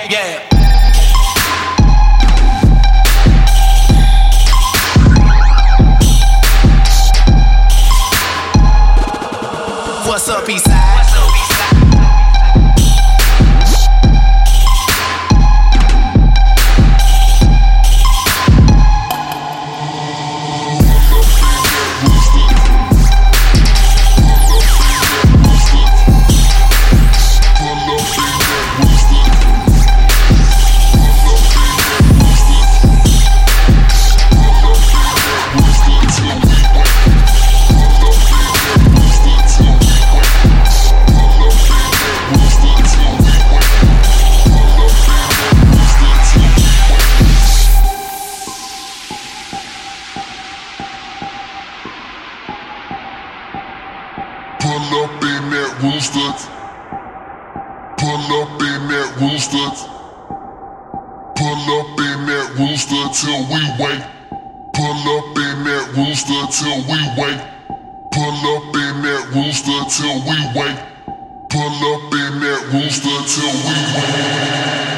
Yeah. What's up, Eastside? Pull up in that rooster. Pull up in that rooster. Pull up in that rooster till we wake. Pull up in that rooster till we wake. Pull up in that rooster till we wake. Pull up in that rooster till we wake.